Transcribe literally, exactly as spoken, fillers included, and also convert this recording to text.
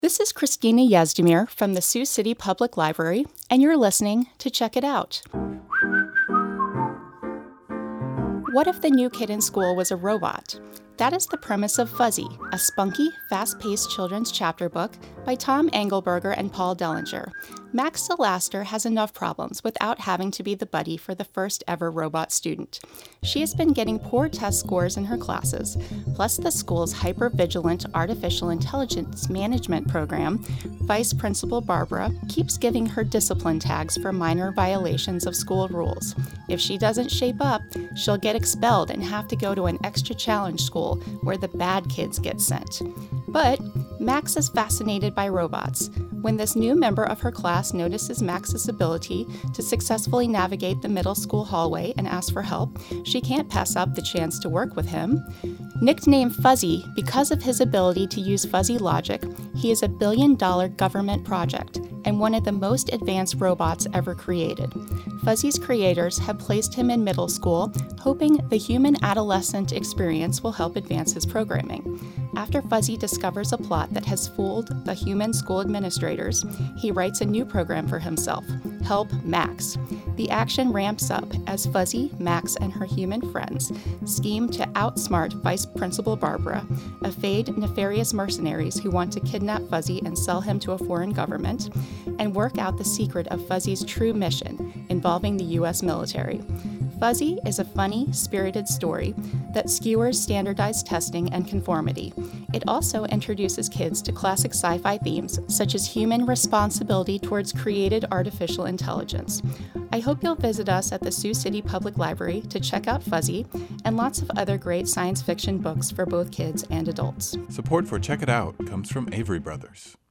This is Christina Yazdemir from the Sioux City Public Library, and you're listening to Check It Out. What if the new kid in school was a robot? That is the premise of Fuzzy, a spunky, fast-paced children's chapter book by Tom Engelberger and Paul Dellinger. Max Selaster has enough problems without having to be the buddy for the first ever robot student. She has been getting poor test scores in her classes, plus the school's hyper-vigilant artificial intelligence management program, Vice Principal Barbara, keeps giving her discipline tags for minor violations of school rules. If she doesn't shape up, she'll get expelled and have to go to an extra challenge school where the bad kids get sent. But Max is fascinated by robots. When this new member of her class notices Max's ability to successfully navigate the middle school hallway and ask for help, she can't pass up the chance to work with him. Nicknamed Fuzzy because of his ability to use fuzzy logic, he is a billion-dollar government project and one of the most advanced robots ever created. Fuzzy's creators have placed him in middle school, hoping the human adolescent experience will help advance his programming. After Fuzzy discovers a plot that has fooled the human school administrators, he writes a new program for himself, Help Max. The action ramps up as Fuzzy, Max, and her human friends scheme to outsmart Vice Principal Barbara, evade nefarious mercenaries who want to kidnap Fuzzy and sell him to a foreign government, and work out the secret of Fuzzy's true mission involving the U S military. Fuzzy is a funny, spirited story that skewers standardized testing and conformity. It also introduces kids to classic sci-fi themes such as human responsibility towards created artificial intelligence. I hope you'll visit us at the Sioux City Public Library to check out Fuzzy and lots of other great science fiction books for both kids and adults. Support for Check It Out comes from Avery Brothers.